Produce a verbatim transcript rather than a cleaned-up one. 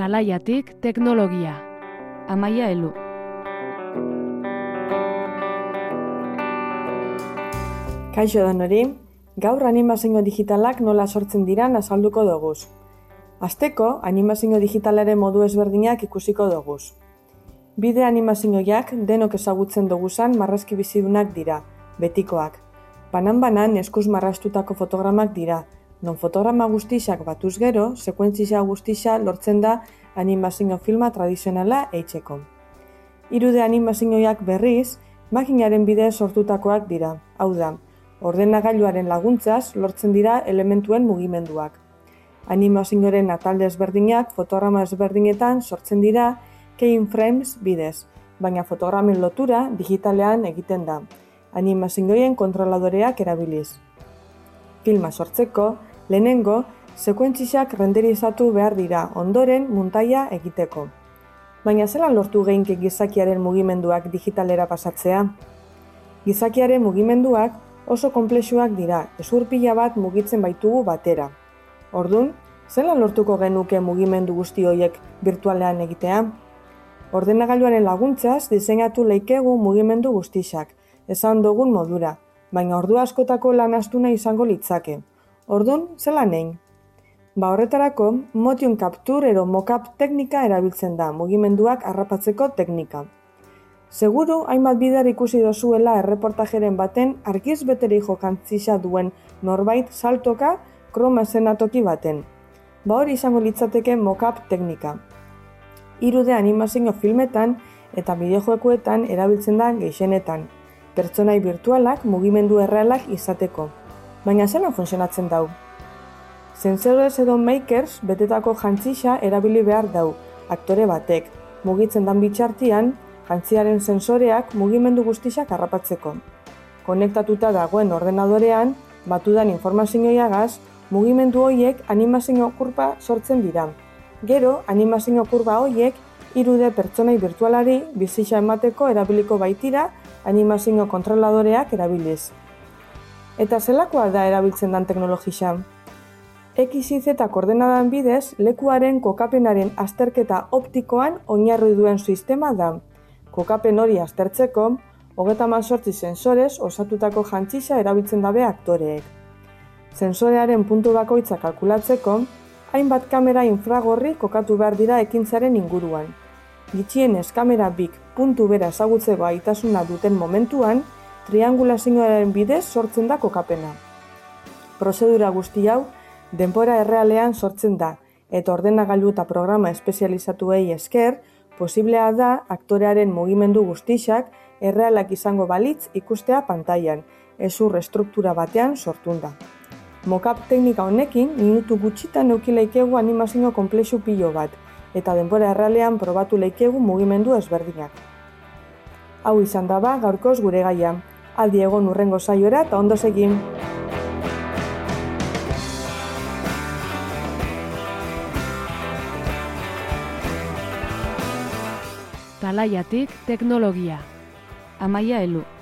Talaiatik teknologia. Amaia Elu. Kaixo denori, gaur animazio digitalak nola sortzen diran azalduko doguz. Hasteko, animazio digitalaren modu ezberdinak ikusiko doguz. Bide animazioak denok ezagutzen doguzan marrazki bizidunak dira, betikoak. Banan-banan eskuz marrastutako fotogramak dira, non fotograma guztixak batuz gero, sekuentzia guztixa lortzen da animazio filma tradizionala eitzeko. Irude animazioak berriz, makinaren bidez sortutakoak dira, hau da, ordenagailuaren laguntzaz lortzen dira elementuen mugimenduak. Animazioaren atalde ezberdinak fotograma ezberdinetan sortzen dira keyframes bidez, baina fotogramen lotura digitalean egiten da, animazioen kontroladoreak erabiliz. Filma sortzeko, lehenengo, sekuentziak renderizatu behar dira, ondoren muntaia egiteko. Baina zelan lortu geinke gizakiaren mugimenduak digitalera pasatzea? Gizakiaren mugimenduak oso konplexuak dira, hezur pila bat mugitzen baitugu batera. Ordun, zelan lortuko genuke mugimendu guzti horiek virtualean egitea? Ordenagailuaren laguntzaz diseinatu leikegu mugimendu guztixak, esan dugun modura, baina ordu askotako lan astuna izango litzake. Ordun, zelan egin? Ba horretarako, motion capture ero mockup teknika erabiltzen da, mugimenduak harrapatzeko teknika. Seguru, hainbat bider ikusi dozuela erreportajeren baten argiz beteri jokantzisa duen norbait saltoka kroma eszenatoki baten. Ba hori izango litzateke mockup teknika. Irude animazio filmetan eta bideojokoetan erabiltzen da gehienetan, pertsonai virtualak mugimendu errealak izateko. Baina zelan funtzionatzen dau? Sensores edo makers betetako jantzisa erabili behar dau, aktore batek, mugitzen dan bitxartian, jantziaren sensoreak mugimendu guztiak harrapatzeko. Konektatuta dagoen ordenadorean, batudan informazioiagaz, mugimendu horiek animazio kurba sortzen dira. Gero, animazio kurba horiek irude pertsonai virtualari bizitza emateko erabiliko baitira animazio kontroladoreak erabiliz. Eta zelakoa da erabiltzen dan teknologisa? X Y Z koordenadan bidez, lekuaren kokapenaren azterketa optikoan oinarri duen sistema da. Kokapen hori aztertzeko, hogeita hamazortzi sensorez osatutako jantzisa erabiltzen dabe aktoreek. Sensorearen puntu bakoitza kalkulatzeko, hainbat kamera infragorri kokatu behar dira ekintzaren inguruan. Gitxienez kamera bik puntu bera ezagutzeko gaitasuna duten momentuan, triangulazioaren bidez sortzen da kokapena. Prozedura guzti hau, denbora errealean sortzen da, eta ordenagailu eta programa espezializatuei esker, posiblea da aktorearen mugimendu guztixak errealak izango balitz ikustea pantailan, hezur estruktura batean sortunda. Mockup teknika honekin, minutu gutxitan eduki leikegu animazio konplexu pilo bat, eta denbora errealean probatu leikegu mugimendu ezberdinak. Hau izan daba gaurkoz gure gaia. Aldi egon urrengo saiora eta ondo segin. Talaiatik teknologia. Amaia Elu.